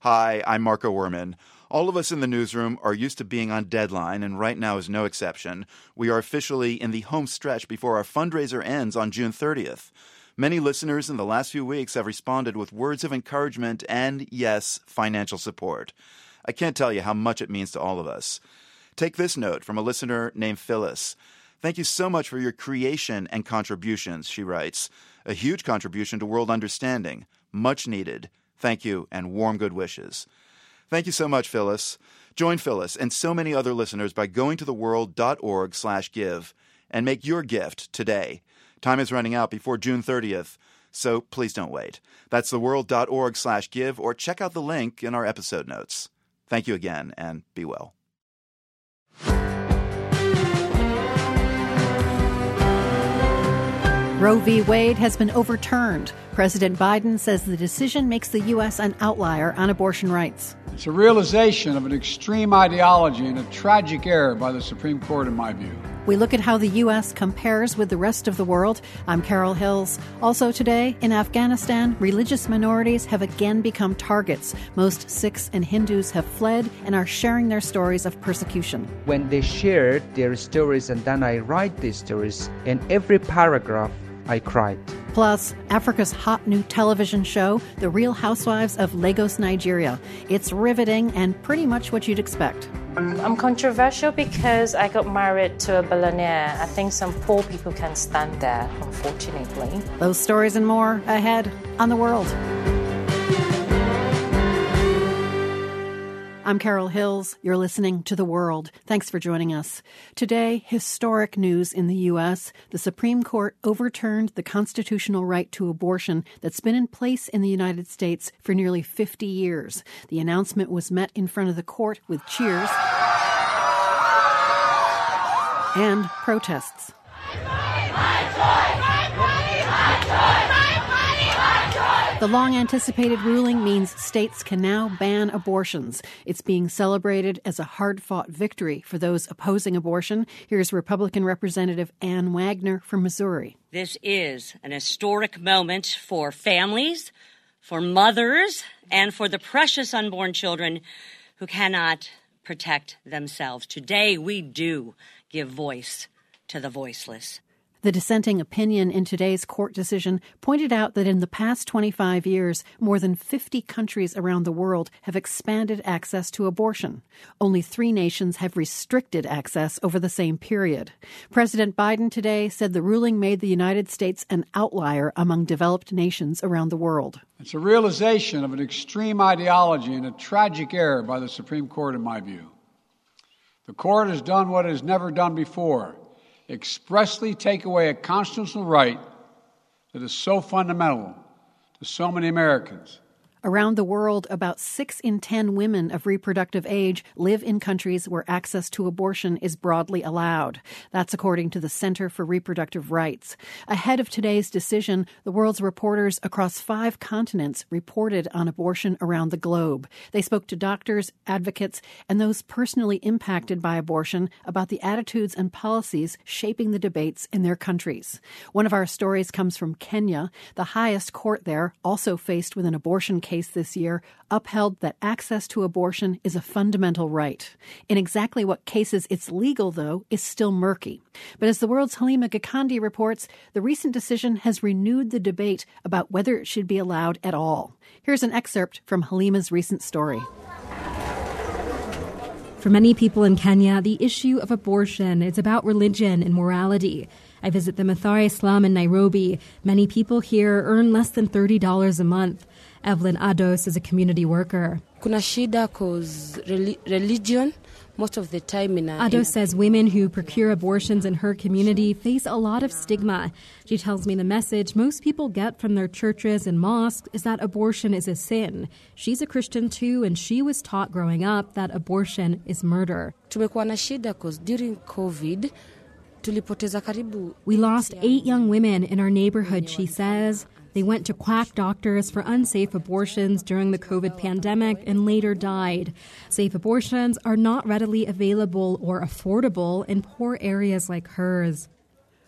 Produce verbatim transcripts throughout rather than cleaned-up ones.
Hi, I'm Marco Werman. All of us in the newsroom are used to being on deadline, and right now is no exception. We are officially in the home stretch before our fundraiser ends on June thirtieth. Many listeners in the last few weeks have responded with words of encouragement and, yes, financial support. I can't tell you how much it means to all of us. Take this note from a listener named Phyllis. Thank you so much for your creation and contributions, she writes. A huge contribution to world understanding. Much needed. Thank you, and warm good wishes. Thank you so much, Phyllis. Join Phyllis and so many other listeners by going to theworld.org slash give and make your gift today. Time is running out before June thirtieth, so please don't wait. That's theworld.org slash give, or check out the link in our episode notes. Thank you again, and be well. Roe v. Wade has been overturned. President Biden says the decision makes the U S an outlier on abortion rights. It's a realization of an extreme ideology and a tragic error by the Supreme Court, in my view. We look at how the U S compares with the rest of the world. I'm Carol Hills. Also today, in Afghanistan, religious minorities have again become targets. Most Sikhs and Hindus have fled and are sharing their stories of persecution. When they shared their stories and then I write these stories, in every paragraph, I cried. Plus, Africa's hot new television show, The Real Housewives of Lagos, Nigeria. It's riveting and pretty much what you'd expect. I'm controversial because I got married to a billionaire. I think some poor people can stand there, unfortunately. Those stories and more ahead on The World. I'm Carol Hills. You're listening to The World. Thanks for joining us. Today, historic news in the U S. The Supreme Court overturned the constitutional right to abortion that's been in place in the United States for nearly fifty years. The announcement was met in front of the court with cheers and protests. The long-anticipated ruling means states can now ban abortions. It's being celebrated as a hard-fought victory for those opposing abortion. Here's Republican Representative Ann Wagner from Missouri. This is an historic moment for families, for mothers, and for the precious unborn children who cannot protect themselves. Today, we do give voice to the voiceless. The dissenting opinion in today's court decision pointed out that in the past twenty-five years, more than fifty countries around the world have expanded access to abortion. Only three nations have restricted access over the same period. President Biden today said the ruling made the United States an outlier among developed nations around the world. It's a realization of an extreme ideology and a tragic error by the Supreme Court, in my view. The court has done what it has never done before. Expressly take away a constitutional right that is so fundamental to so many Americans. Around the world, about six in ten women of reproductive age live in countries where access to abortion is broadly allowed. That's according to the Center for Reproductive Rights. Ahead of today's decision, the world's reporters across five continents reported on abortion around the globe. They spoke to doctors, advocates, and those personally impacted by abortion about the attitudes and policies shaping the debates in their countries. One of our stories comes from Kenya. The highest court there, also faced with an abortion case this year, upheld that access to abortion is a fundamental right. In exactly what cases it's legal, though, is still murky. But as the world's Halima Gikandi reports, the recent decision has renewed the debate about whether it should be allowed at all. Here's an excerpt from Halima's recent story. For many people in Kenya, the issue of abortion is about religion and morality. I visit the Mathare slum in Nairobi. Many people here earn less than thirty dollars a month. Evelyn Ados is a community worker. Kuna shida cause religion most of the time in a, Ados in says women who procure abortions in her community face a lot of stigma. She tells me the message most people get from their churches and mosques is that abortion is a sin. She's a Christian too, and she was taught growing up that abortion is murder. Tumekuwa na shida cause during COVID tulipoteza karibu. We lost eight young women in our neighborhood, she says. They went to quack doctors for unsafe abortions during the COVID pandemic and later died. Safe abortions are not readily available or affordable in poor areas like hers.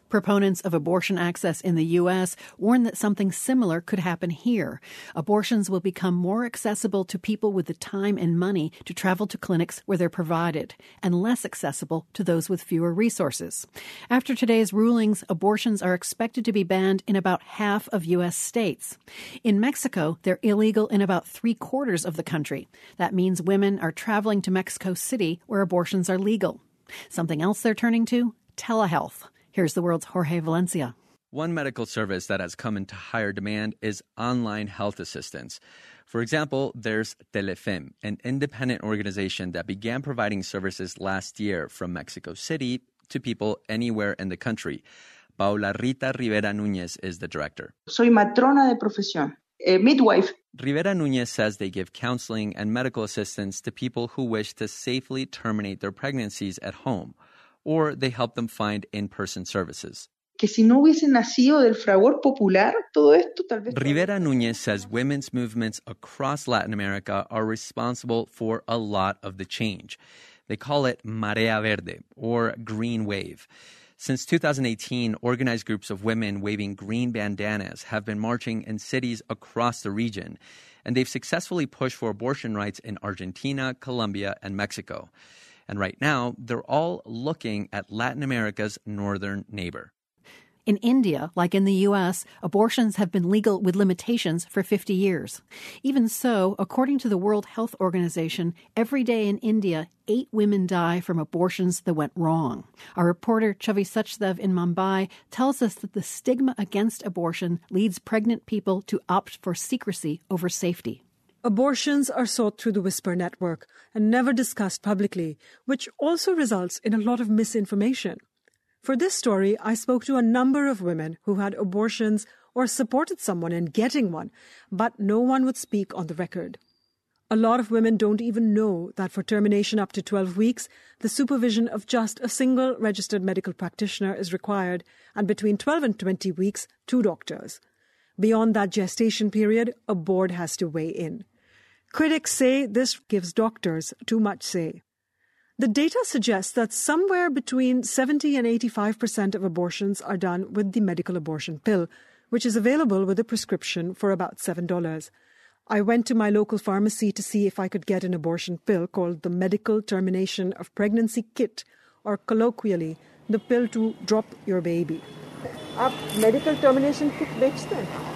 Proponents of abortion access in the U S warn that something similar could happen here. Abortions will become more accessible to people with the time and money to travel to clinics where they're provided, and less accessible to those with fewer resources. After today's rulings, abortions are expected to be banned in about half of U S states. In Mexico, they're illegal in about three quarters of the country. That means women are traveling to Mexico City where abortions are legal. Something else they're turning to? Telehealth. Here's the world's Jorge Valencia. One medical service that has come into higher demand is online health assistance. For example, there's Telefem, an independent organization that began providing services last year from Mexico City to people anywhere in the country. Paula Rita Rivera Núñez is the director. Soy matrona de profesión, eh, midwife. Rivera Núñez says they give counseling and medical assistance to people who wish to safely terminate their pregnancies at home, or they help them find in-person services. Que si no hubiese nacido del fragor popular, todo esto tal vez... Rivera Núñez says women's movements across Latin America are responsible for a lot of the change. They call it Marea Verde, or Green Wave. Since two thousand eighteen, organized groups of women waving green bandanas have been marching in cities across the region, and they've successfully pushed for abortion rights in Argentina, Colombia, and Mexico. And right now, they're all looking at Latin America's northern neighbor. In India, like in the U S, abortions have been legal with limitations for fifty years. Even so, according to the World Health Organization, every day in India, eight women die from abortions that went wrong. Our reporter Chavi Sachdev in Mumbai tells us that the stigma against abortion leads pregnant people to opt for secrecy over safety. Abortions are sought through the Whisper network and never discussed publicly, which also results in a lot of misinformation. For this story, I spoke to a number of women who had abortions or supported someone in getting one, but no one would speak on the record. A lot of women don't even know that for termination up to twelve weeks, the supervision of just a single registered medical practitioner is required, and between twelve and twenty weeks, two doctors. Beyond that gestation period, a board has to weigh in. Critics say this gives doctors too much say. The data suggests that somewhere between seventy and eighty-five percent of abortions are done with the medical abortion pill, which is available with a prescription for about seven dollars. I went to my local pharmacy to see if I could get an abortion pill called the Medical Termination of Pregnancy Kit, or colloquially, the pill to drop your baby. आप medical termination kit बेचते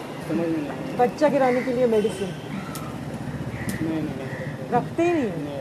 हैं? बच्चा गिराने के लिए medicine? नहीं नहीं रखते ही नहीं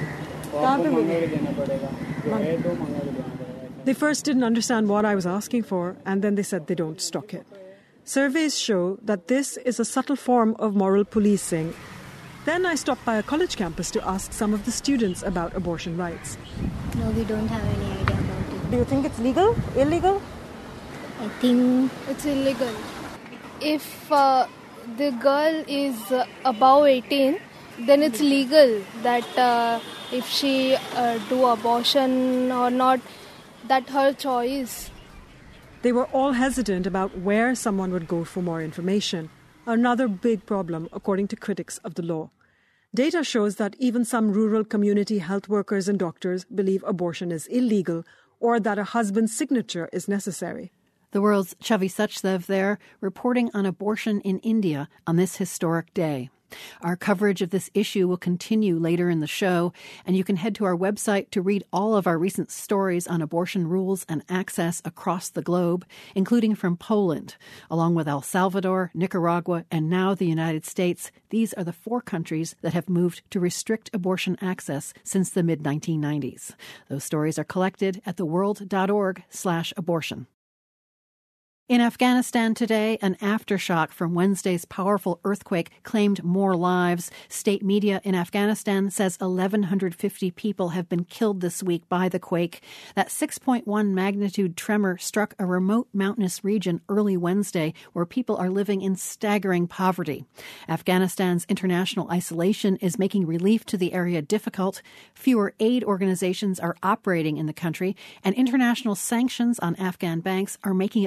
They first didn't understand what I was asking for, and then they said they don't stock it. Surveys show that this is a subtle form of moral policing. Then I stopped by a college campus to ask some of the students about abortion rights. No, we don't have any idea about it. Do you think it's legal? Illegal? I think it's illegal. If uh, the girl is uh, above eighteen, then it's legal that uh, if she uh, do abortion or not, that's her choice. They were all hesitant about where someone would go for more information, another big problem according to critics of the law. Data shows that even some rural community health workers and doctors believe abortion is illegal or that a husband's signature is necessary. The world's Chavi Sachdev there, reporting on abortion in India on this historic day. Our coverage of this issue will continue later in the show, and you can head to our website to read all of our recent stories on abortion rules and access across the globe, including from Poland. Along with El Salvador, Nicaragua, and now the United States, these are the four countries that have moved to restrict abortion access since the mid nineteen nineties. Those stories are collected at theworld.org slash abortion. In Afghanistan today, an aftershock from Wednesday's powerful earthquake claimed more lives. State media in Afghanistan says one thousand one hundred fifty people have been killed this week by the quake. That six point one magnitude tremor struck a remote mountainous region early Wednesday where people are living in staggering poverty. Afghanistan's international isolation is making relief to the area difficult. Fewer aid organizations are operating in the country, and international sanctions on Afghan banks are making it hard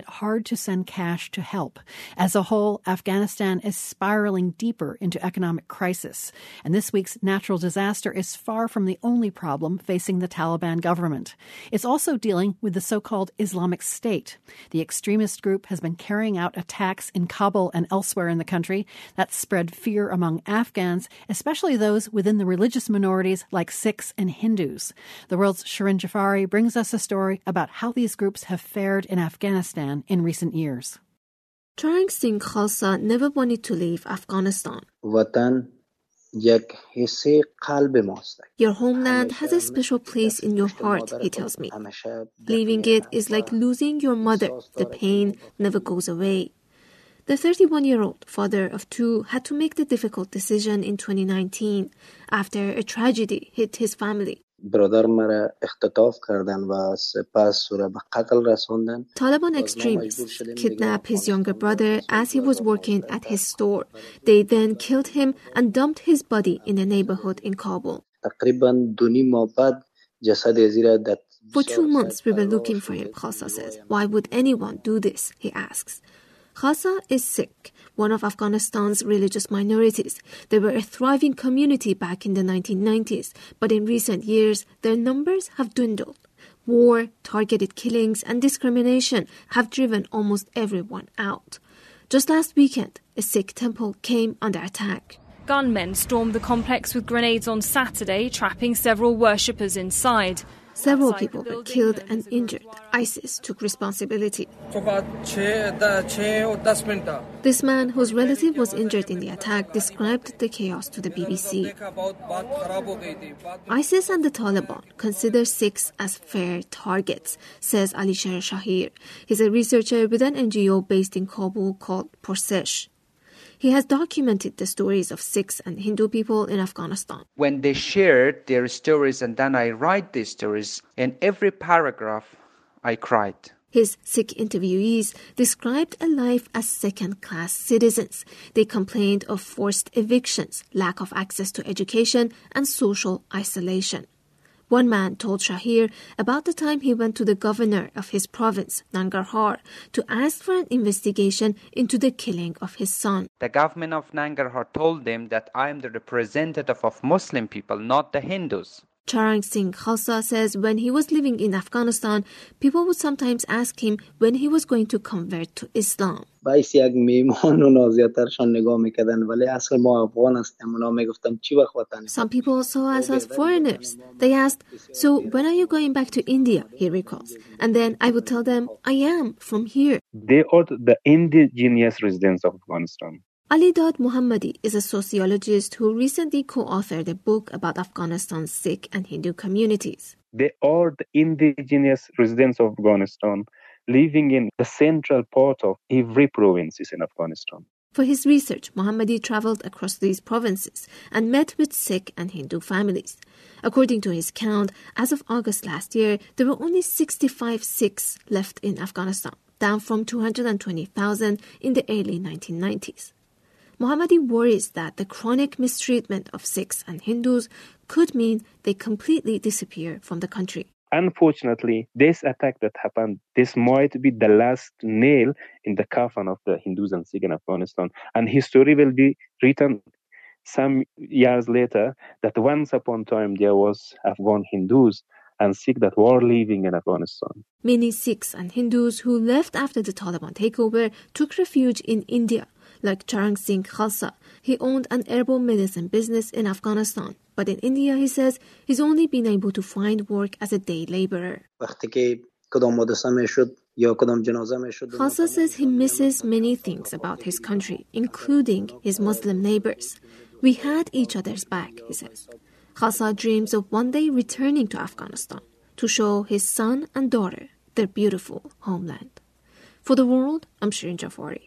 to send cash to help. As a whole, Afghanistan is spiraling deeper into economic crisis. And this week's natural disaster is far from the only problem facing the Taliban government. It's also dealing with the so-called Islamic State. The extremist group has been carrying out attacks in Kabul and elsewhere in the country that spread fear among Afghans, especially those within the religious minorities like Sikhs and Hindus. The World's Shirin Jafari brings us a story about how these groups have fared in Afghanistan in recent years. Charan Singh Khalsa never wanted to leave Afghanistan. Your homeland has a special place in your heart, he tells me. Leaving it is like losing your mother. The pain never goes away. The thirty-one-year-old father of two had to make the difficult decision in twenty nineteen after a tragedy hit his family. Taliban extremists kidnapped his younger brother as he was working at his store. They then killed him and dumped his body in a neighborhood in Kabul. For two months we were looking for him, Khalsa says. Why would anyone do this, he asks. Khalsa is Sikh, one of Afghanistan's religious minorities. They were a thriving community back in the nineteen nineties, but in recent years, their numbers have dwindled. War, targeted killings, and discrimination have driven almost everyone out. Just last weekend, a Sikh temple came under attack. Gunmen stormed the complex with grenades on Saturday, trapping several worshippers inside. Several people were killed and injured. ISIS took responsibility. This man, whose relative was injured in the attack, described the chaos to the B B C. ISIS and the Taliban consider Sikhs as fair targets, says Alisher Shahir. He's a researcher with an N G O based in Kabul called Porsesh. He has documented the stories of Sikhs and Hindu people in Afghanistan. When they shared their stories and then I write these stories, in every paragraph, I cried. His Sikh interviewees described a life as second-class citizens. They complained of forced evictions, lack of access to education, and social isolation. One man told Shahir about the time he went to the governor of his province, Nangarhar, to ask for an investigation into the killing of his son. The government of Nangarhar told them that I am the representative of Muslim people, not the Hindus. Charan Singh Khalsa says when he was living in Afghanistan, people would sometimes ask him when he was going to convert to Islam. Some people saw us as foreigners. They asked, so when are you going back to India, he recalls. And then I would tell them, I am from here. They are the indigenous residents of Afghanistan. Ali Dad Muhammadi is a sociologist who recently co-authored a book about Afghanistan's Sikh and Hindu communities. They are the indigenous residents of Afghanistan living in the central part of every province in Afghanistan. For his research, Muhammadi traveled across these provinces and met with Sikh and Hindu families. According to his count, as of August last year, there were only sixty-five Sikhs left in Afghanistan, down from two hundred twenty thousand in the early nineteen nineties. Muhammadi worries that the chronic mistreatment of Sikhs and Hindus could mean they completely disappear from the country. Unfortunately, this attack that happened, this might be the last nail in the coffin of the Hindus and Sikhs in Afghanistan. And history will be written some years later that once upon a time there was Afghan Hindus and Sikhs that were living in Afghanistan. Many Sikhs and Hindus who left after the Taliban takeover took refuge in India. Like Charan Singh Khalsa, he owned an herbal medicine business in Afghanistan. But in India, he says, he's only been able to find work as a day laborer. Khalsa says he misses many things about his country, including his Muslim neighbors. We had each other's back, he says. Khalsa dreams of one day returning to Afghanistan to show his son and daughter their beautiful homeland. For The World, I'm Shirin Jafari.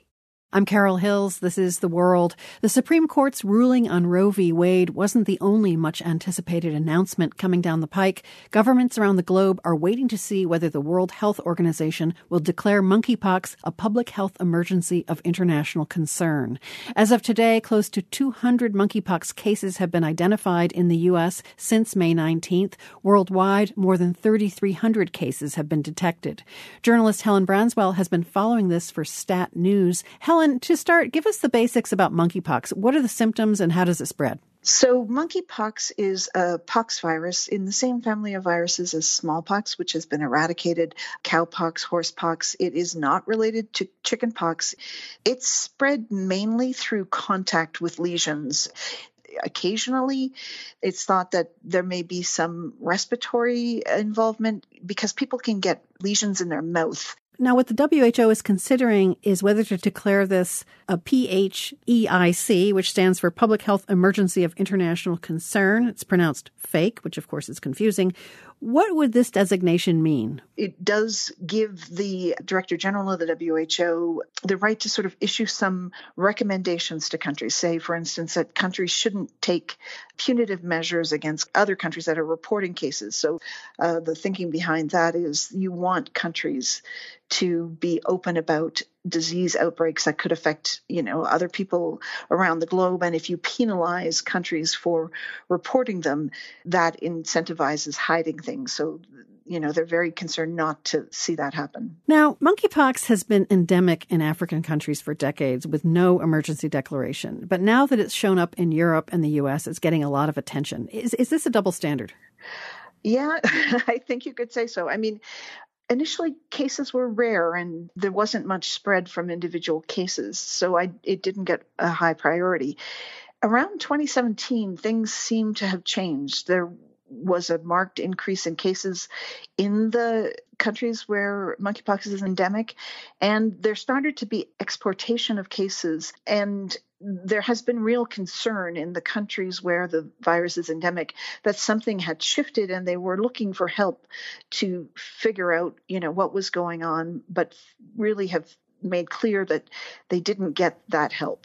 I'm Carol Hills. This is The World. The Supreme Court's ruling on Roe v. Wade wasn't the only much-anticipated announcement coming down the pike. Governments around the globe are waiting to see whether the World Health Organization will declare monkeypox a public health emergency of international concern. As of today, close to two hundred monkeypox cases have been identified in the U S since May nineteenth. Worldwide, more than thirty-three hundred cases have been detected. Journalist Helen Branswell has been following this for Stat News. Helen, to start, give us the basics about monkeypox. What are the symptoms and how does it spread? So monkeypox is a pox virus in the same family of viruses as smallpox, which has been eradicated, cowpox, horsepox. It is not related to chickenpox. It's spread mainly through contact with lesions. Occasionally, it's thought that there may be some respiratory involvement because people can get lesions in their mouth. Now, what the W H O is considering is whether to declare this a P H E I C, which stands for Public Health Emergency of International Concern. It's pronounced fake, which of course is confusing. What would this designation mean? It does give the Director General of the W H O the right to sort of issue some recommendations to countries. Say, for instance, that countries shouldn't take punitive measures against other countries that are reporting cases. So uh, the thinking behind that is you want countries to be open about disease outbreaks that could affect, you know, other people around the globe. And if you penalize countries for reporting them, that incentivizes hiding things. So, you know, they're very concerned not to see that happen. Now, monkeypox has been endemic in African countries for decades with no emergency declaration. But now that it's shown up in Europe and the U S, it's getting a lot of attention. Is, is this a double standard? Yeah, I think you could say so. I mean, initially, cases were rare and there wasn't much spread from individual cases, so I, it didn't get a high priority. Around twenty seventeen, things seemed to have changed. There was a marked increase in cases in the countries where monkeypox is endemic, and there started to be exportation of cases, and there has been real concern in the countries where the virus is endemic that something had shifted and they were looking for help to figure out, you know, what was going on, but really have made clear that they didn't get that help.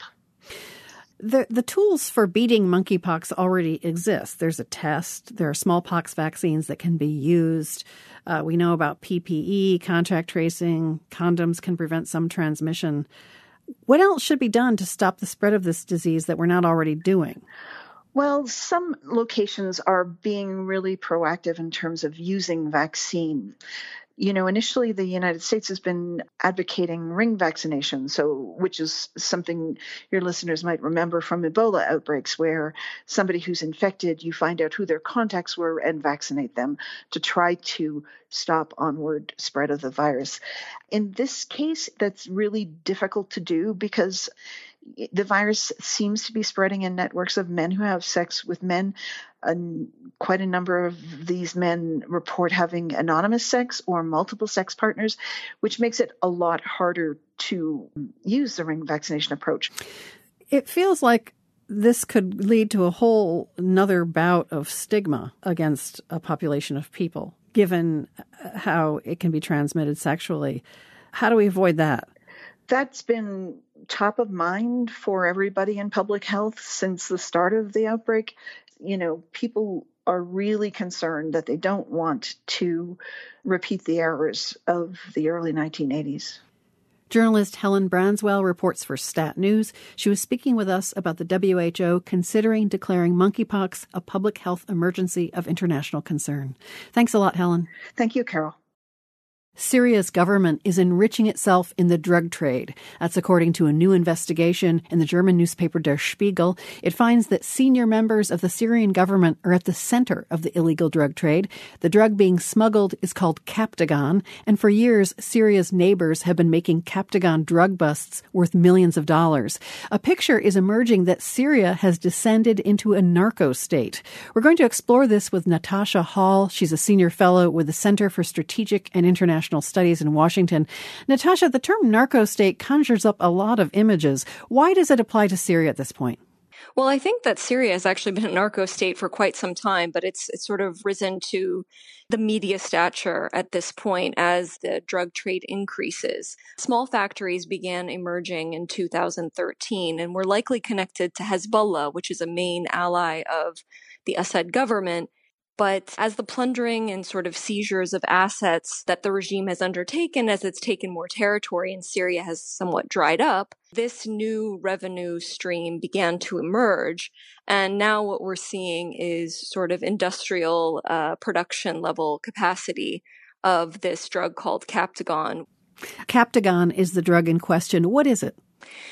The the tools for beating monkeypox already exist. There's a test. There are smallpox vaccines that can be used. Uh, we know about P P E, contact tracing. Condoms can prevent some transmission. What else should be done to stop the spread of this disease that we're not already doing? Well, some locations are being really proactive in terms of using vaccine. You know, initially the United States has been advocating ring vaccination, so which is something your listeners might remember from Ebola outbreaks, where somebody who's infected, you find out who their contacts were and vaccinate them to try to stop onward spread of the virus. In this case, that's really difficult to do because the virus seems to be spreading in networks of men who have sex with men. And quite a number of these men report having anonymous sex or multiple sex partners, which makes it a lot harder to use the ring vaccination approach. It feels like this could lead to a whole another bout of stigma against a population of people, given how it can be transmitted sexually. How do we avoid that? That's been top of mind for everybody in public health since the start of the outbreak. You know, people are really concerned that they don't want to repeat the errors of the early nineteen eighties. Journalist Helen Branswell reports for Stat News. She was speaking with us about the W H O considering declaring monkeypox a public health emergency of international concern. Thanks a lot, Helen. Thank you, Carol. Syria's government is enriching itself in the drug trade. That's according to a new investigation in the German newspaper Der Spiegel. It finds that senior members of the Syrian government are at the center of the illegal drug trade. The drug being smuggled is called Captagon, and for years, Syria's neighbors have been making Captagon drug busts worth millions of dollars. A picture is emerging that Syria has descended into a narco state. We're going to explore this with Natasha Hall. She's a senior fellow with the Center for Strategic and International Studies in Washington. Natasha, the term narco state conjures up a lot of images. Why does it apply to Syria at this point? Well, I think that Syria has actually been a narco state for quite some time, but it's it's sort of risen to the media stature at this point as the drug trade increases. Small factories began emerging in two thousand thirteen and were likely connected to Hezbollah, which is a main ally of the Assad government. But as the plundering and sort of seizures of assets that the regime has undertaken as it's taken more territory in Syria has somewhat dried up, this new revenue stream began to emerge. And now what we're seeing is sort of industrial uh, production level capacity of this drug called Captagon. Captagon is the drug in question. What is it?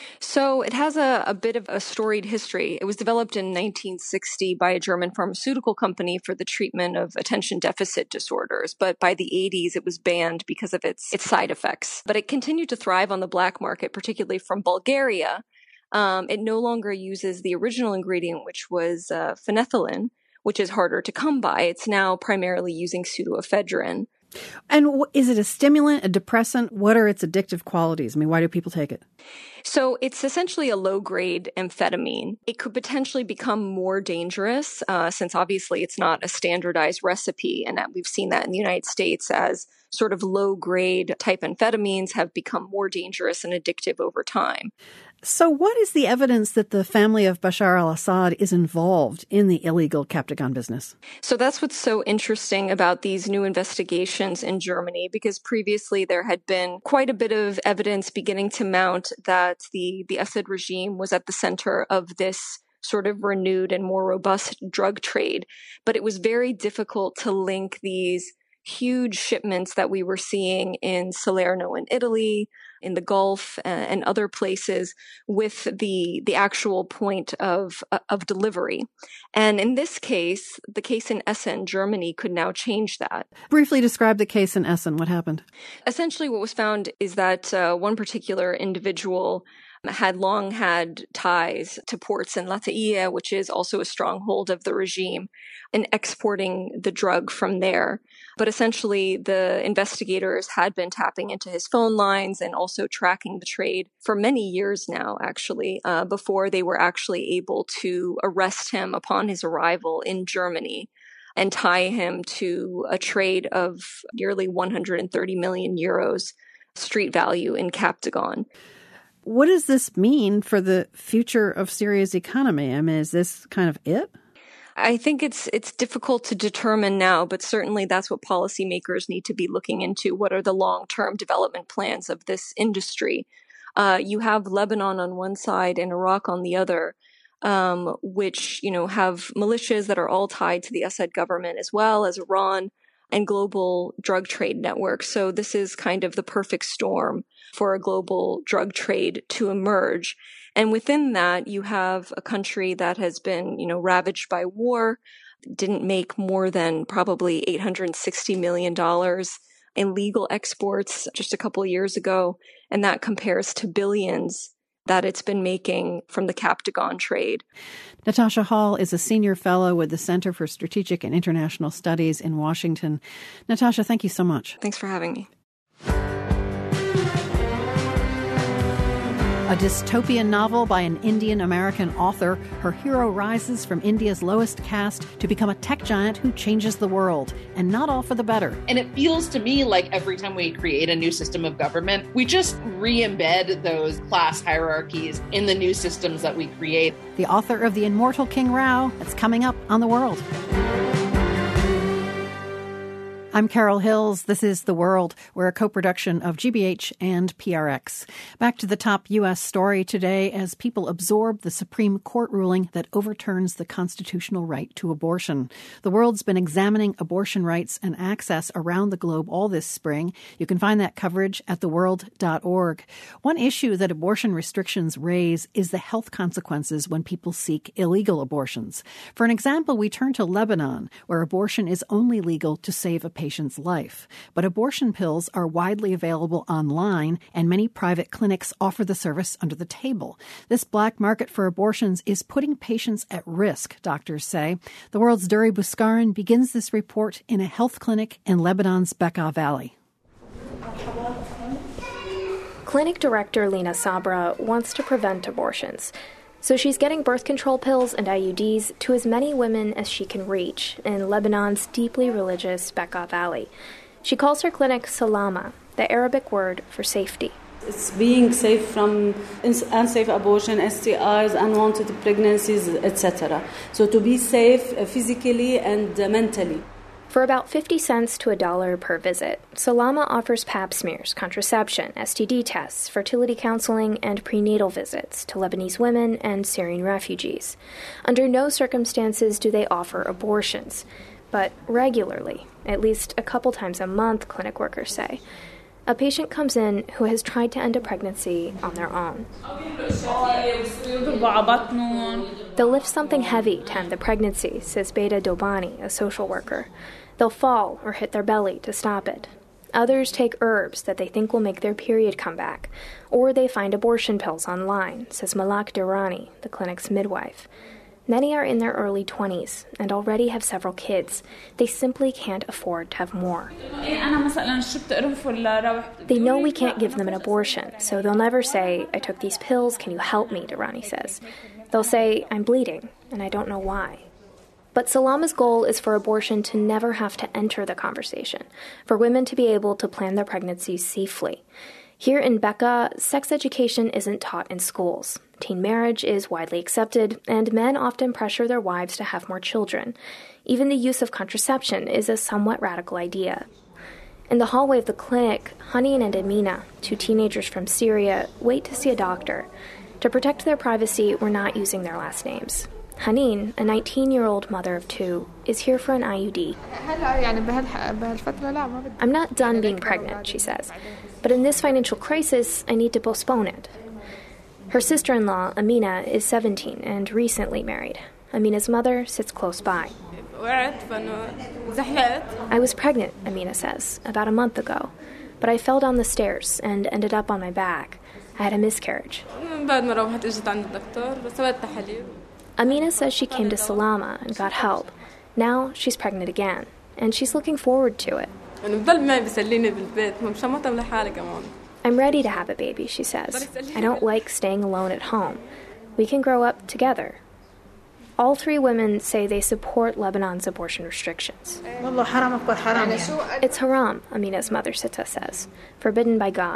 So it has a, a bit of a storied history. It was developed in nineteen sixty by a German pharmaceutical company for the treatment of attention deficit disorders. But by the eighties, it was banned because of its, its side effects. But it continued to thrive on the black market, particularly from Bulgaria. Um, it no longer uses the original ingredient, which was uh, phenethylline, which is harder to come by. It's now primarily using pseudoephedrine. And is it a stimulant, a depressant? What are its addictive qualities? I mean, why do people take it? So it's essentially a low-grade amphetamine. It could potentially become more dangerous uh, since obviously it's not a standardized recipe. And that we've seen that in the United States as sort of low-grade type amphetamines have become more dangerous and addictive over time. So what is the evidence that the family of Bashar al-Assad is involved in the illegal Captagon business? So that's what's so interesting about these new investigations in Germany, because previously there had been quite a bit of evidence beginning to mount that the, the Assad regime was at the center of this sort of renewed and more robust drug trade. But it was very difficult to link these huge shipments that we were seeing in Salerno in Italy, in the Gulf, uh, and other places with the the actual point of uh, of delivery. And in this case, the case in Essen, Germany, could now change that. Briefly describe the case in Essen. What happened? Essentially, what was found is that uh, one particular individual had long had ties to ports in Latakia, which is also a stronghold of the regime, and exporting the drug from there. But essentially, the investigators had been tapping into his phone lines and also tracking the trade for many years now, actually, uh, before they were actually able to arrest him upon his arrival in Germany and tie him to a trade of nearly one hundred thirty million euros street value in Captagon. What does this mean for the future of Syria's economy? I mean, is this kind of it? I think it's it's difficult to determine now, but certainly that's what policymakers need to be looking into. What are the long-term development plans of this industry? Uh, you have Lebanon on one side and Iraq on the other, um, which, you know, have militias that are all tied to the Assad government, as well as Iran and global drug trade networks. So this is kind of the perfect storm for a global drug trade to emerge. And within that, you have a country that has been, you know, ravaged by war, didn't make more than probably eight hundred sixty million dollars in legal exports just a couple of years ago. And that compares to billions that it's been making from the Captagon trade. Natasha Hall is a senior fellow with the Center for Strategic and International Studies in Washington. Natasha, thank you so much. Thanks for having me. A dystopian novel by an Indian-American author, her hero rises from India's lowest caste to become a tech giant who changes the world, and not all for the better. And it feels to me like every time we create a new system of government, we just re-embed those class hierarchies in the new systems that we create. The author of The Immortal King Rao, that's coming up on The World. I'm Carol Hills. This is The World. We're a co-production of G B H and P R X. Back to the top U S story today as people absorb the Supreme Court ruling that overturns the constitutional right to abortion. The world's been examining abortion rights and access around the globe all this spring. You can find that coverage at the world dot org. One issue that abortion restrictions raise is the health consequences when people seek illegal abortions. For an example, we turn to Lebanon, where abortion is only legal to save a patient's life. But abortion pills are widely available online, and many private clinics offer the service under the table. This black market for abortions is putting patients at risk, doctors say. The World's Duri Buskarin begins this report in a health clinic in Lebanon's Bekaa Valley. Clinic director Lena Sabra wants to prevent abortions. So she's getting birth control pills and I U Ds to as many women as she can reach in Lebanon's deeply religious Bekaa Valley. She calls her clinic Salama, the Arabic word for safety. It's being safe from unsafe abortion, S T Is, unwanted pregnancies, et cetera. So to be safe physically and mentally. For about fifty cents to a dollar per visit, Salama offers pap smears, contraception, S T D tests, fertility counseling, and prenatal visits to Lebanese women and Syrian refugees. Under no circumstances do they offer abortions, but regularly, at least a couple times a month, clinic workers say. A patient comes in who has tried to end a pregnancy on their own. They'll lift something heavy to end the pregnancy, says Beda Dobani, a social worker. They'll fall or hit their belly to stop it. Others take herbs that they think will make their period come back, or they find abortion pills online, says Malak Durrani, the clinic's midwife. Many are in their early twenties and already have several kids. They simply can't afford to have more. They know we can't give them an abortion, so they'll never say, I took these pills, can you help me, Durrani says. They'll say, I'm bleeding, and I don't know why. But Salama's goal is for abortion to never have to enter the conversation, for women to be able to plan their pregnancies safely. Here in Bekaa, sex education isn't taught in schools. Teen marriage is widely accepted, and men often pressure their wives to have more children. Even the use of contraception is a somewhat radical idea. In the hallway of the clinic, Hanin and Amina, two teenagers from Syria, wait to see a doctor. To protect their privacy, we're not using their last names. Hanin, a nineteen-year-old mother of two, is here for an I U D. I'm not done being pregnant, she says, but in this financial crisis, I need to postpone it. Her sister-in-law, Amina, is seventeen and recently married. Amina's mother sits close by. I was pregnant, Amina says, about a month ago, but I fell down the stairs and ended up on my back. I had a miscarriage. Amina says she came to Salama and got help. Now she's pregnant again, and she's looking forward to it. I'm ready to have a baby, she says. I don't like staying alone at home. We can grow up together. All three women say they support Lebanon's abortion restrictions. It's haram, Amina's mother Sita says, forbidden by God.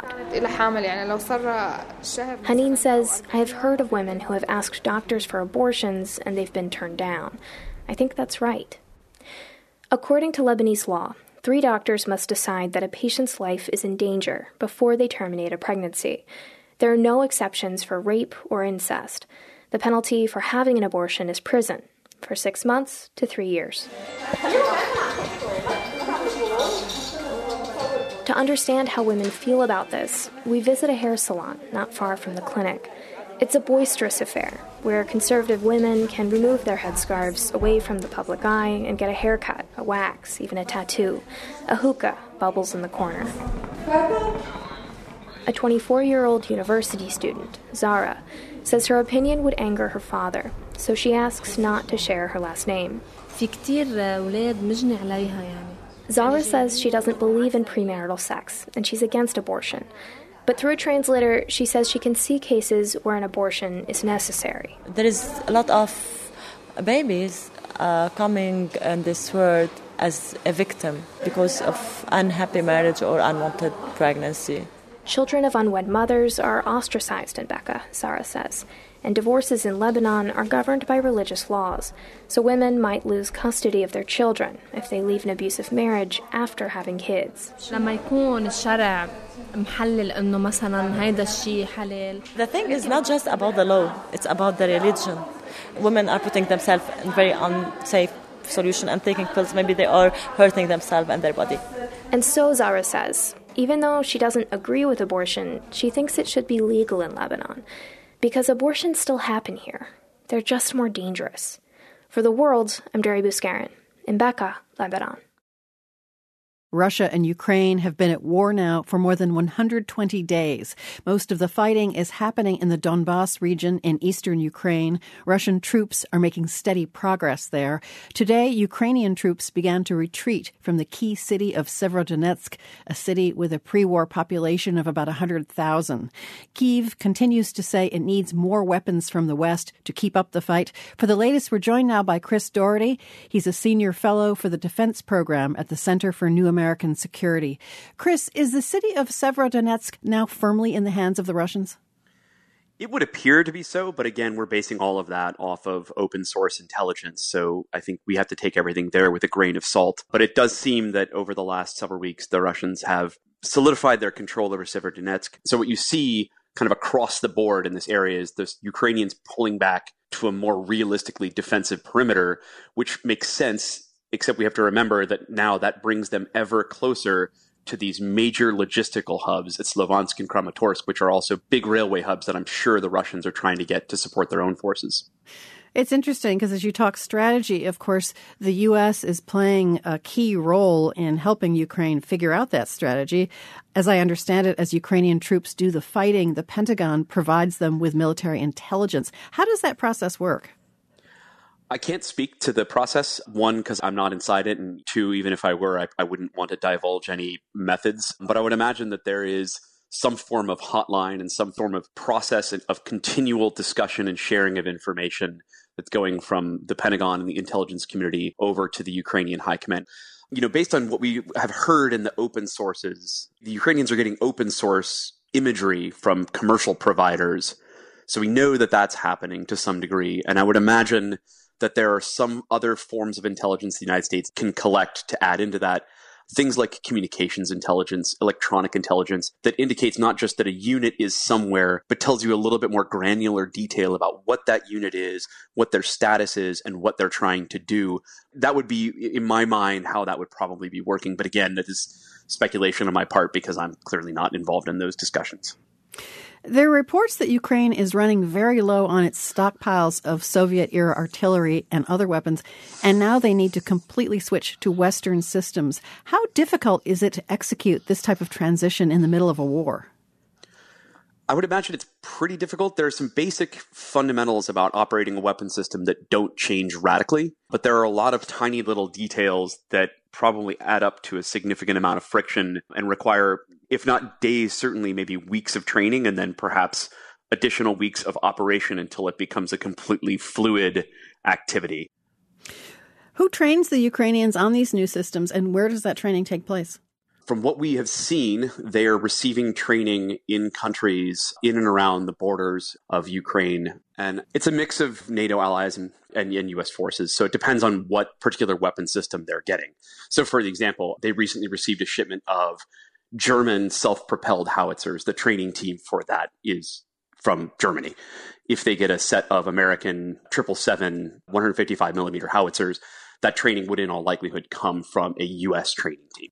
Hanin says, I have heard of women who have asked doctors for abortions and they've been turned down. I think that's right. According to Lebanese law, three doctors must decide that a patient's life is in danger before they terminate a pregnancy. There are no exceptions for rape or incest. The penalty for having an abortion is prison, for six months to three years. To understand how women feel about this, we visit a hair salon not far from the clinic. It's a boisterous affair, where conservative women can remove their headscarves away from the public eye and get a haircut, a wax, even a tattoo. A hookah bubbles in the corner. A twenty-four-year-old university student, Zara, says her opinion would anger her father, so she asks not to share her last name. Zara says she doesn't believe in premarital sex, and she's against abortion. But through a translator, she says she can see cases where an abortion is necessary. There is a lot of babies uh, coming in this world as a victim because of unhappy marriage or unwanted pregnancy. Children of unwed mothers are ostracized in Bekaa, Sarah says, and divorces in Lebanon are governed by religious laws, so women might lose custody of their children if they leave an abusive marriage after having kids. The thing is not just about the law, it's about the religion. Women are putting themselves in very unsafe solution and taking pills. Maybe they are hurting themselves and their body. And so Zara says, even though she doesn't agree with abortion, she thinks it should be legal in Lebanon. Because abortions still happen here. They're just more dangerous. For The World, I'm Deri Bouskarin in Bekaa, Lebanon. Russia and Ukraine have been at war now for more than one hundred twenty days. Most of the fighting is happening in the Donbas region in eastern Ukraine. Russian troops are making steady progress there. Today, Ukrainian troops began to retreat from the key city of Severodonetsk, a city with a pre-war population of about one hundred thousand. Kyiv continues to say it needs more weapons from the West to keep up the fight. For the latest, we're joined now by Chris Doherty. He's a senior fellow for the defense program at the Center for New American Security. Chris, is the city of Severodonetsk now firmly in the hands of the Russians? It would appear to be so, but again, we're basing all of that off of open source intelligence. So I think we have to take everything there with a grain of salt. But it does seem that over the last several weeks, the Russians have solidified their control over Severodonetsk. So what you see kind of across the board in this area is the Ukrainians pulling back to a more realistically defensive perimeter, which makes sense. Except we have to remember that now that brings them ever closer to these major logistical hubs at Slovansk and Kramatorsk, which are also big railway hubs that I'm sure the Russians are trying to get to support their own forces. It's interesting because as you talk strategy, of course, the U S is playing a key role in helping Ukraine figure out that strategy. As I understand it, as Ukrainian troops do the fighting, the Pentagon provides them with military intelligence. How does that process work? I can't speak to the process, one, because I'm not inside it, and two, even if I were, I, I wouldn't want to divulge any methods. But I would imagine that there is some form of hotline and some form of process of continual discussion and sharing of information that's going from the Pentagon and the intelligence community over to the Ukrainian high command. You know, based on what we have heard in the open sources, the Ukrainians are getting open source imagery from commercial providers. So we know that that's happening to some degree. And I would imagine that there are some other forms of intelligence the United States can collect to add into that. Things like communications intelligence, electronic intelligence, that indicates not just that a unit is somewhere, but tells you a little bit more granular detail about what that unit is, what their status is, and what they're trying to do. That would be, in my mind, how that would probably be working. But again, that is speculation on my part because I'm clearly not involved in those discussions. There are reports that Ukraine is running very low on its stockpiles of Soviet-era artillery and other weapons, and now they need to completely switch to Western systems. How difficult is it to execute this type of transition in the middle of a war? I would imagine it's pretty difficult. There are some basic fundamentals about operating a weapon system that don't change radically, but there are a lot of tiny little details that probably add up to a significant amount of friction and require, if not days, certainly maybe weeks of training and then perhaps additional weeks of operation until it becomes a completely fluid activity. Who trains the Ukrainians on these new systems, and where does that training take place? From what we have seen, they are receiving training in countries in and around the borders of Ukraine. And it's a mix of NATO allies and, and, and U S forces. So it depends on what particular weapon system they're getting. So for example, they recently received a shipment of German self-propelled howitzers. The training team for that is from Germany. If they get a set of American triple seven one fifty-five millimeter howitzers, that training would in all likelihood come from a U S training team.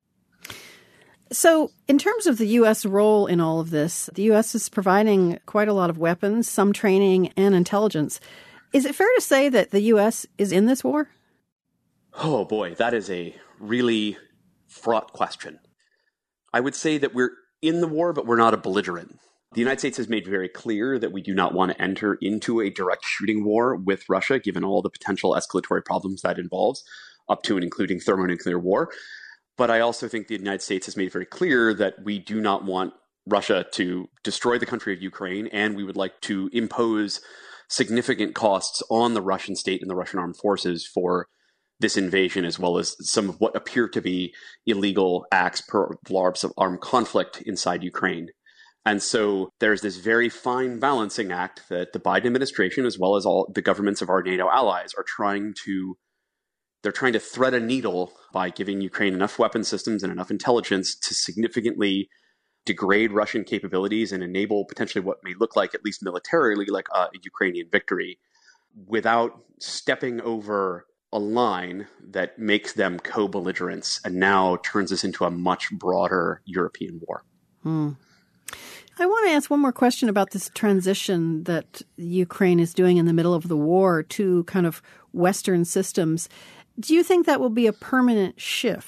So in terms of the U S role in all of this, the U S is providing quite a lot of weapons, some training and intelligence. Is it fair to say that the U S is in this war? Oh boy, that is a really fraught question. I would say that we're in the war, but we're not a belligerent. The United States has made very clear that we do not want to enter into a direct shooting war with Russia, given all the potential escalatory problems that involves, up to and including thermonuclear war. But I also think the United States has made very clear that we do not want Russia to destroy the country of Ukraine, and we would like to impose significant costs on the Russian state and the Russian armed forces for this invasion, as well as some of what appear to be illegal acts per larps of armed conflict inside Ukraine. And so there's this very fine balancing act that the Biden administration, as well as all the governments of our NATO allies, are trying to They're trying to thread a needle by giving Ukraine enough weapon systems and enough intelligence to significantly degrade Russian capabilities and enable potentially what may look like, at least militarily, like a Ukrainian victory, without stepping over a line that makes them co-belligerents and now turns us into a much broader European war. Hmm. I want to ask one more question about this transition that Ukraine is doing in the middle of the war to kind of Western systems. Do you think that will be a permanent shift?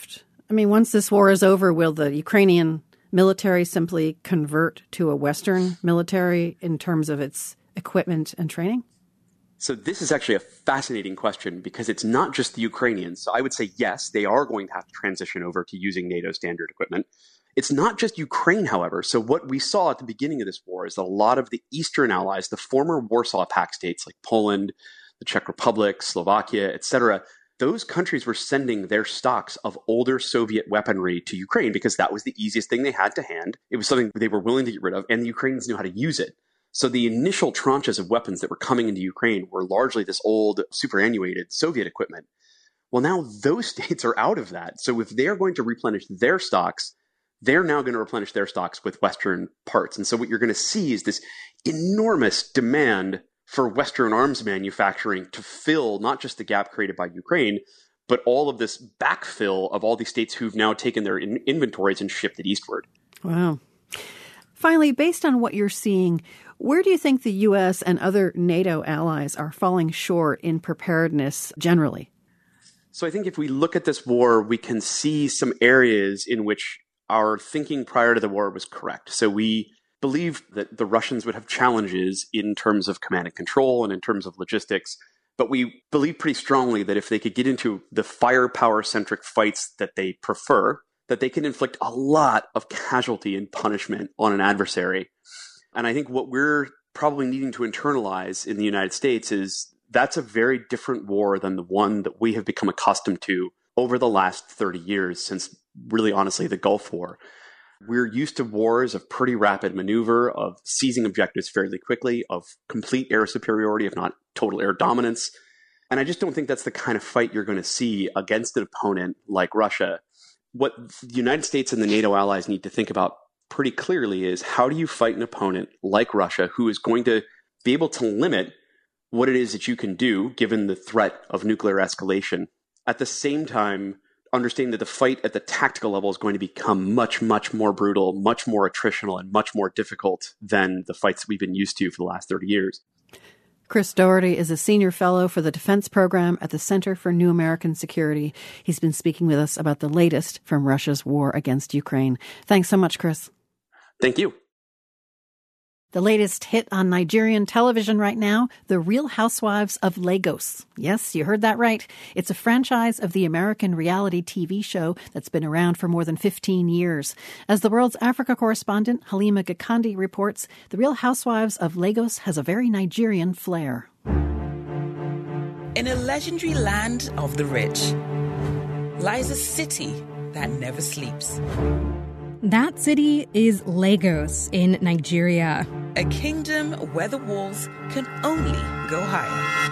I mean, once this war is over, will the Ukrainian military simply convert to a Western military in terms of its equipment and training? So this is actually a fascinating question because it's not just the Ukrainians. So I would say, yes, they are going to have to transition over to using NATO standard equipment. It's not just Ukraine, however. So what we saw at the beginning of this war is that a lot of the Eastern allies, the former Warsaw Pact states like Poland, the Czech Republic, Slovakia, et cetera, those countries were sending their stocks of older Soviet weaponry to Ukraine because that was the easiest thing they had to hand. It was something they were willing to get rid of, and the Ukrainians knew how to use it. So the initial tranches of weapons that were coming into Ukraine were largely this old superannuated Soviet equipment. Well, now those states are out of that. So if they're going to replenish their stocks, they're now going to replenish their stocks with Western parts. And so what you're going to see is this enormous demand for Western arms manufacturing to fill not just the gap created by Ukraine, but all of this backfill of all these states who've now taken their in- inventories and shipped it eastward. Wow. Finally, based on what you're seeing, where do you think the U S and other NATO allies are falling short in preparedness generally? So I think if we look at this war, we can see some areas in which our thinking prior to the war was correct. So we believed that the Russians would have challenges in terms of command and control and in terms of logistics. But we believe pretty strongly that if they could get into the firepower-centric fights that they prefer, that they can inflict a lot of casualty and punishment on an adversary. And I think what we're probably needing to internalize in the United States is that's a very different war than the one that we have become accustomed to over the last thirty years since, really honestly, the Gulf War. We're used to wars of pretty rapid maneuver, of seizing objectives fairly quickly, of complete air superiority, if not total air dominance. And I just don't think that's the kind of fight you're going to see against an opponent like Russia. What the United States and the NATO allies need to think about pretty clearly is how do you fight an opponent like Russia who is going to be able to limit what it is that you can do given the threat of nuclear escalation. At the same time, understanding that the fight at the tactical level is going to become much, much more brutal, much more attritional, and much more difficult than the fights we've been used to for the last thirty years. Chris Doherty is a senior fellow for the defense program at the Center for New American Security. He's been speaking with us about the latest from Russia's war against Ukraine. Thanks so much, Chris. Thank you. The latest hit on Nigerian television right now, The Real Housewives of Lagos. Yes, you heard that right. It's a franchise of the American reality T V show that's been around for more than fifteen years. As the world's Africa correspondent Halima Gikandi reports, The Real Housewives of Lagos has a very Nigerian flair. In a legendary land of the rich lies a city that never sleeps. That city is Lagos in Nigeria. A kingdom where the walls can only go higher.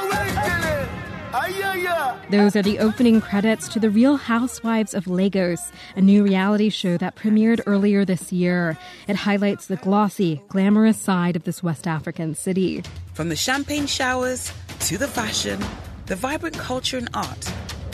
Those are the opening credits to The Real Housewives of Lagos, a new reality show that premiered earlier this year. It highlights the glossy, glamorous side of this West African city. From the champagne showers to the fashion, the vibrant culture and art,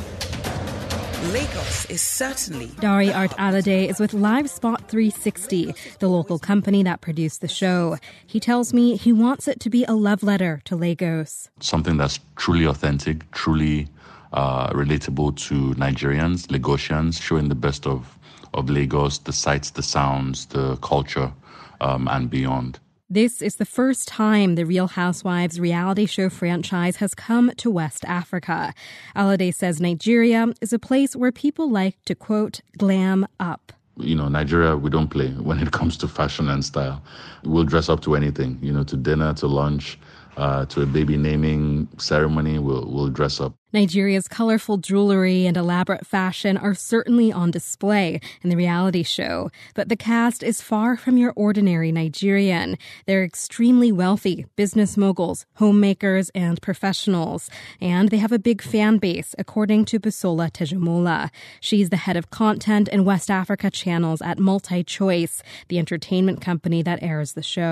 Lagos is certainly... Dari Art Alade is with LiveSpot three sixty, the local company that produced the show. He tells me he wants it to be a love letter to Lagos. Something that's truly authentic, truly uh, relatable to Nigerians, Lagosians, showing the best of, of Lagos, the sights, the sounds, the culture, um, and beyond. This is the first time the Real Housewives reality show franchise has come to West Africa. Alade says Nigeria is a place where people like to, quote, glam up. You know, Nigeria, we don't play when it comes to fashion and style. We'll dress up to anything, you know, to dinner, to lunch, uh, to a baby naming ceremony, we'll, we'll dress up. Nigeria's colorful jewelry and elaborate fashion are certainly on display in the reality show, but the cast is far from your ordinary Nigerian. They're extremely wealthy, business moguls, homemakers, and professionals, and they have a big fan base, according to Busola Tejumola. She's the head of content and West Africa channels at MultiChoice, the entertainment company that airs the show.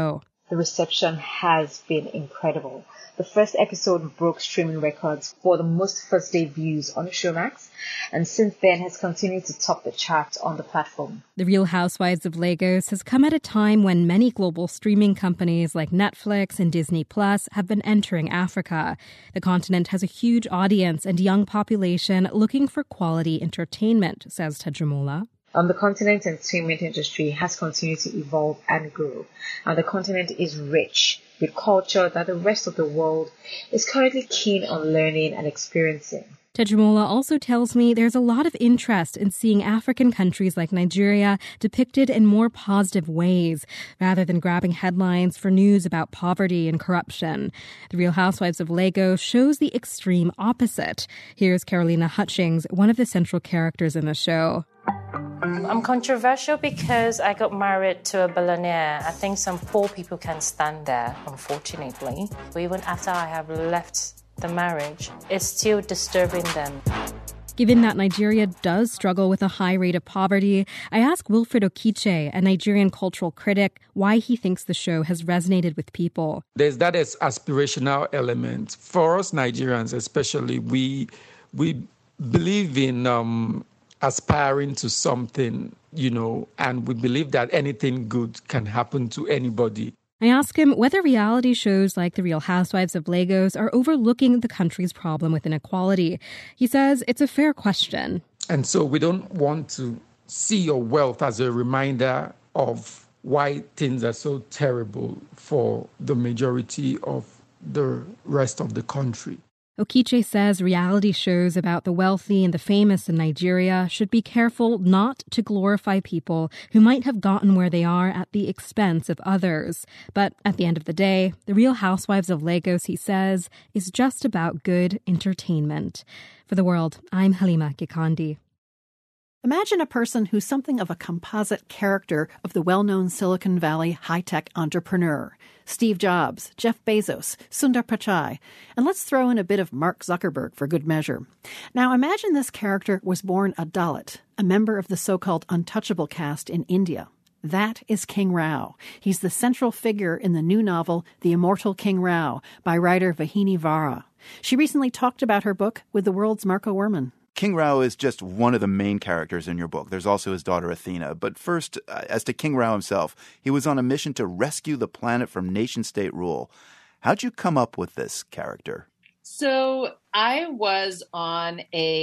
the reception has been incredible. The first episode broke streaming records for the most first-day views on Showmax, and since then has continued to top the chart on the platform. The Real Housewives of Lagos has come at a time when many global streaming companies like Netflix and Disney Plus have been entering Africa. The continent has a huge audience and young population looking for quality entertainment, says Tejumola. Um, the continent's entertainment industry has continued to evolve and grow, and the continent is rich with culture that the rest of the world is currently keen on learning and experiencing. Tejumola also tells me there's a lot of interest in seeing African countries like Nigeria depicted in more positive ways, rather than grabbing headlines for news about poverty and corruption. The Real Housewives of Lagos shows the extreme opposite. Here's Carolina Hutchings, one of the central characters in the show. I'm controversial because I got married to a billionaire. I think some poor people can stand there, unfortunately. Even after I have left the marriage, it's still disturbing them. Given that Nigeria does struggle with a high rate of poverty, I asked Wilfred Okiche, a Nigerian cultural critic, why he thinks the show has resonated with people. There's that aspirational element. For us Nigerians especially, we we believe in um, aspiring to something, you know, and we believe that anything good can happen to anybody. I ask him whether reality shows like The Real Housewives of Lagos are overlooking the country's problem with inequality. He says it's a fair question. And so we don't want to see your wealth as a reminder of why things are so terrible for the majority of the rest of the country. Okiche says reality shows about the wealthy and the famous in Nigeria should be careful not to glorify people who might have gotten where they are at the expense of others. But at the end of the day, The Real Housewives of Lagos, he says, is just about good entertainment. For The World, I'm Halima Gikandi. Imagine a person who's something of a composite character of the well-known Silicon Valley high-tech entrepreneur. Steve Jobs, Jeff Bezos, Sundar Pichai, and let's throw in a bit of Mark Zuckerberg for good measure. Now imagine this character was born a Dalit, a member of the so-called untouchable caste in India. That is King Rao. He's the central figure in the new novel, The Immortal King Rao, by writer Vahini Vara. She recently talked about her book with the world's Marco Werman. King Rao is just one of the main characters in your book. There's also his daughter Athena. But first, as to King Rao himself, he was on a mission to rescue the planet from nation-state rule. How'd you come up with this character? So I was on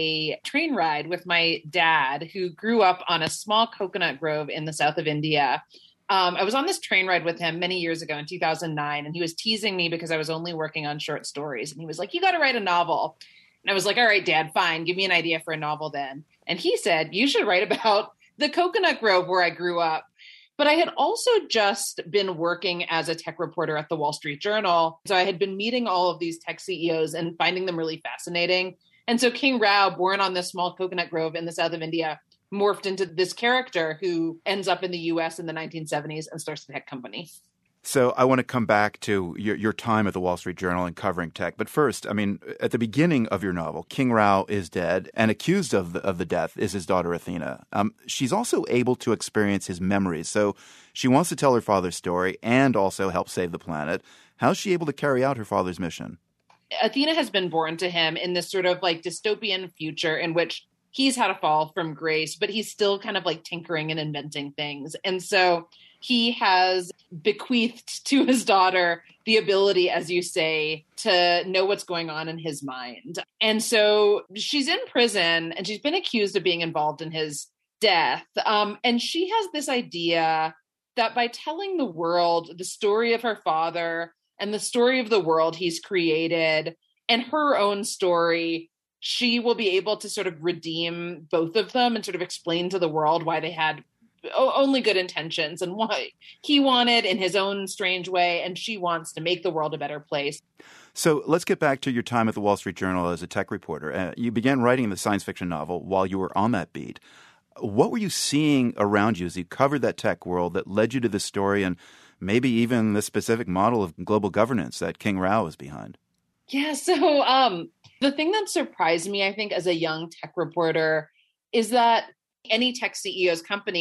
a train ride with my dad, who grew up on a small coconut grove in the south of India. Um, I was on this train ride with him many years ago in two thousand nine, and he was teasing me because I was only working on short stories. And he was like, you got to write a novel. And I was like, all right, Dad, fine. Give me an idea for a novel then. And he said, you should write about the coconut grove where I grew up. But I had also just been working as a tech reporter at the Wall Street Journal. So I had been meeting all of these tech C E Os and finding them really fascinating. And so King Rao, born on this small coconut grove in the south of India, morphed into this character who ends up in the U S in the nineteen seventies and starts a tech company. So I want to come back to your, your time at the Wall Street Journal and covering tech. But first, I mean, at the beginning of your novel, King Rao is dead, and accused of the, of the death is his daughter Athena. Um, she's also able to experience his memories. So she wants to tell her father's story and also help save the planet. How's she able to carry out her father's mission? Athena has been born to him in this sort of like dystopian future in which he's had a fall from grace, but he's still kind of like tinkering and inventing things. And so he has bequeathed to his daughter the ability, as you say, to know what's going on in his mind. And so she's in prison and she's been accused of being involved in his death. Um, and she has this idea that by telling the world the story of her father and the story of the world he's created and her own story, she will be able to sort of redeem both of them and sort of explain to the world why they had only good intentions and what he wanted in his own strange way, and she wants to make the world a better place. So let's get back to your time at the Wall Street Journal as a tech reporter. Uh, you began writing the science fiction novel while you were on that beat. What were you seeing around you as you covered that tech world that led you to this story and maybe even the specific model of global governance that King Rao is behind? Yeah, so um, the thing that surprised me, I think, as a young tech reporter is that any tech C E O's company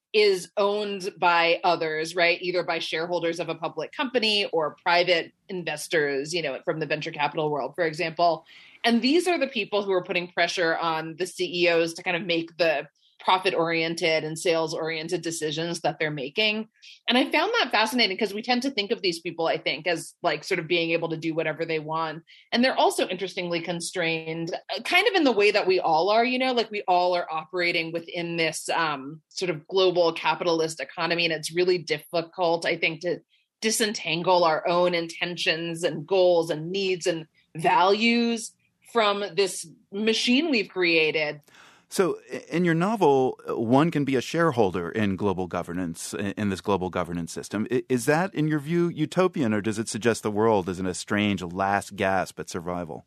is owned by others, right? Either by shareholders of a public company or private investors, you know, from the venture capital world, for example. And these are the people who are putting pressure on the C E Os to kind of make the profit-oriented and sales-oriented decisions that they're making. And I found that fascinating because we tend to think of these people, I think, as like sort of being able to do whatever they want. And they're also interestingly constrained, kind of in the way that we all are, you know, like we all are operating within this um, sort of global capitalist economy. And it's really difficult, I think, to disentangle our own intentions and goals and needs and values from this machine we've created. So in your novel, one can be a shareholder in global governance, in this global governance system. Is that, in your view, utopian, or does it suggest the world is in a strange last gasp at survival?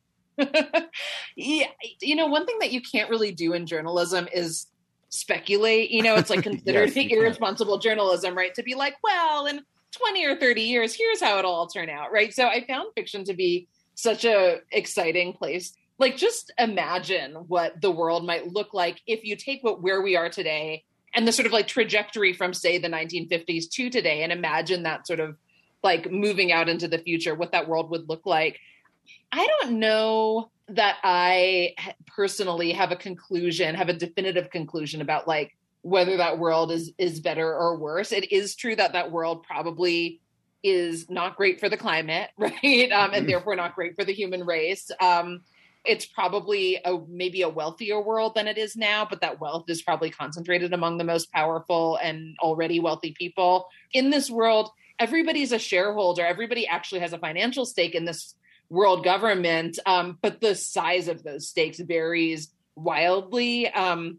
Yeah, you know, one thing that you can't really do in journalism is speculate. You know, it's like considered yes, irresponsible can. journalism, right? To be like, well, in twenty or thirty years, here's how it'll all turn out, right? So I found fiction to be such a exciting place. Like, just imagine what the world might look like if you take what where we are today and the sort of like trajectory from, say, the nineteen fifties to today, and imagine that sort of like moving out into the future, what that world would look like. I don't know that I personally have a conclusion, have a definitive conclusion about like whether that world is is better or worse. It is true that that world probably is not great for the climate, right? Um, and therefore not great for the human race. Um, It's probably a, maybe a wealthier world than it is now, but that wealth is probably concentrated among the most powerful and already wealthy people. In this world, everybody's a shareholder. Everybody actually has a financial stake in this world government, um, but the size of those stakes varies wildly. Um,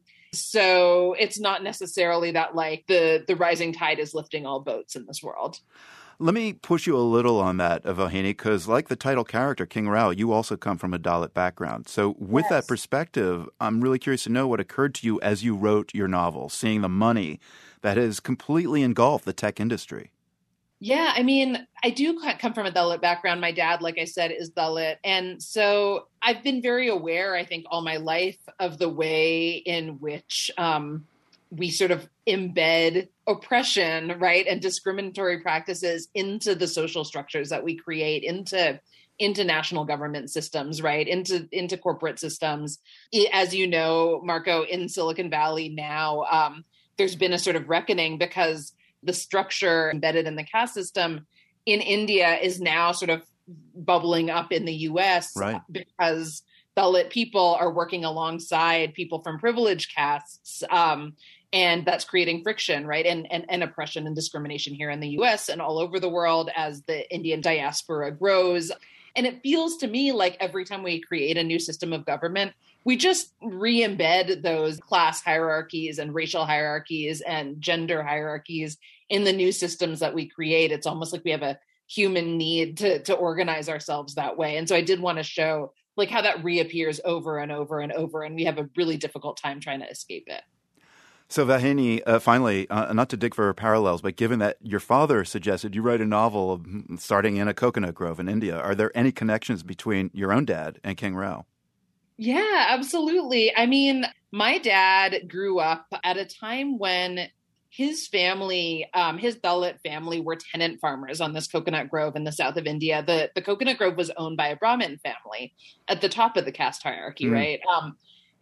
so it's not necessarily that like the, the rising tide is lifting all boats in this world. Let me push you a little on that, Vauhini, because like the title character, King Rao, you also come from a Dalit background. So with yes. that perspective, I'm really curious to know what occurred to you as you wrote your novel, seeing the money that has completely engulfed the tech industry. Yeah, I mean, I do come from a Dalit background. My dad, like I said, is Dalit. And so I've been very aware, I think, all my life of the way in which um, we sort of embed oppression, right, and discriminatory practices into the social structures that we create, into into national government systems, right, into into corporate systems. As you know, Marco, in Silicon Valley now, um, there's been a sort of reckoning because the structure embedded in the caste system in India is now sort of bubbling up in the U S right. because Dalit people are working alongside people from privileged castes. Um, And that's creating friction, right? And, and and oppression and discrimination here in the U S and all over the world as the Indian diaspora grows. And it feels to me like every time we create a new system of government, we just re-embed those class hierarchies and racial hierarchies and gender hierarchies in the new systems that we create. It's almost like we have a human need to, to organize ourselves that way. And so I did want to show like how that reappears over and over and over. And we have a really difficult time trying to escape it. So, Vauhini, uh, finally, uh, not to dig for parallels, but given that your father suggested you write a novel of starting in a coconut grove in India, are there any connections between your own dad and King Rao? Yeah, absolutely. I mean, my dad grew up at a time when his family, um, his Dalit family, were tenant farmers on this coconut grove in the south of India. The, the coconut grove was owned by a Brahmin family at the top of the caste hierarchy, mm. right? Um,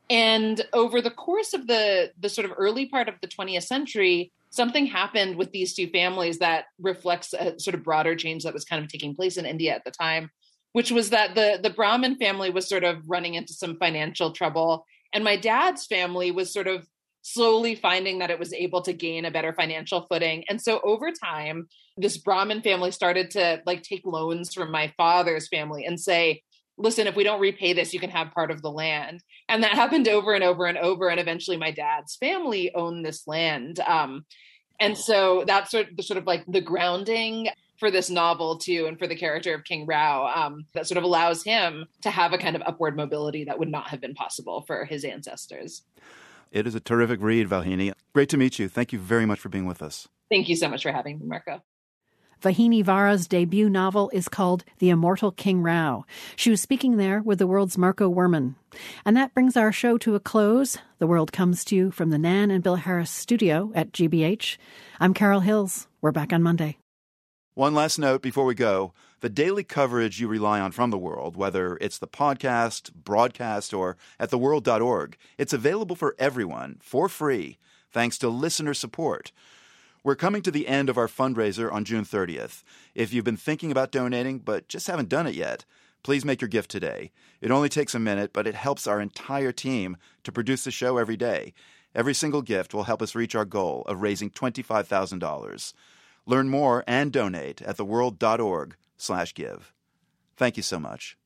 And over the course of the, the sort of early part of the twentieth century, something happened with these two families that reflects a sort of broader change that was kind of taking place in India at the time, which was that the, the Brahmin family was sort of running into some financial trouble. And my dad's family was sort of slowly finding that it was able to gain a better financial footing. And so over time, this Brahmin family started to like take loans from my father's family and say, listen, if we don't repay this, you can have part of the land. And that happened over and over and over. And eventually my dad's family owned this land. Um, and so that's sort of, the, sort of like the grounding for this novel too, and for the character of King Rao, um, that sort of allows him to have a kind of upward mobility that would not have been possible for his ancestors. It is a terrific read, Vauhini. Great to meet you. Thank you very much for being with us. Thank you so much for having me, Marco. Vahini Vara's debut novel is called The Immortal King Rao. She was speaking there with the world's Marco Werman. And that brings our show to a close. The World comes to you from the Nan and Bill Harris studio at G B H. I'm Carol Hills. We're back on Monday. One last note before we go. The daily coverage you rely on from the world, whether it's the podcast, broadcast, or at the world dot org, it's available for everyone for free, thanks to listener support. We're coming to the end of our fundraiser on June thirtieth. If you've been thinking about donating but just haven't done it yet, please make your gift today. It only takes a minute, but it helps our entire team to produce the show every day. Every single gift will help us reach our goal of raising twenty-five thousand dollars. Learn more and donate at the world dot org slash give. Thank you so much.